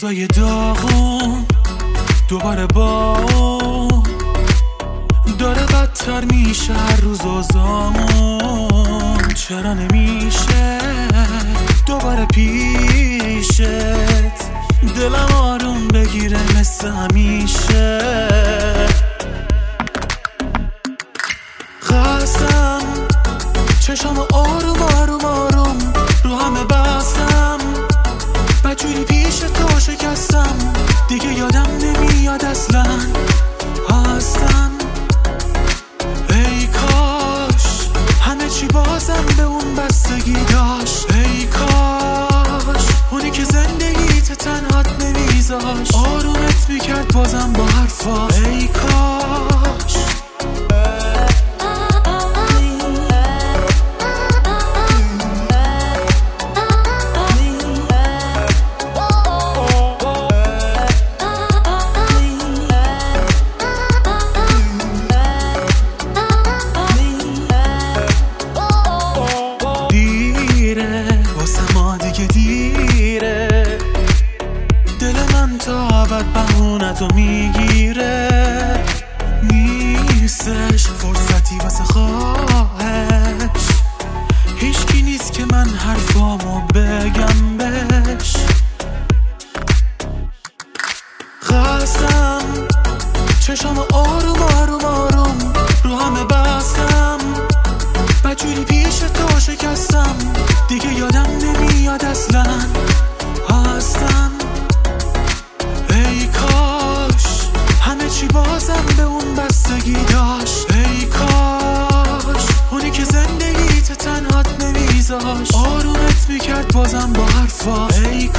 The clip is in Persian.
روزای داغون دوباره با داره بدتر میشه هر روز اوضاعمون. چرا نمیشه دوباره پیشت دلم آروم بگیره مثل همیشه؟ خستم چشم آروم آروم آروم رو همه بستم، بجوری پیش تو شکستم، دیگه یادم نمیاد اصلا هستم. ای کاش همه چی بازم به اون بستگی داشت، ای کاش اونی که زندگیت تنهات نمیذاشت آرومت میکرد بازم با حرفاش، ای کاش. دیره دل من تا ابد بهونتو میگیره، نیستش فرصتی واسه خواهش، هیچکی نیست که من حرفامو بگم بهش. خستم چشم آروم آروم آروم رو همه بستم، بجوری پیش تو شکستم، دیگه یادم نمیاد اصلا هستم. ای کاش همه چی بازم به اون بستگی داشت، ای کاش اونی که زندگیت تنهات نمیذاشت آرومت میکرد بازم با حرفاش، ای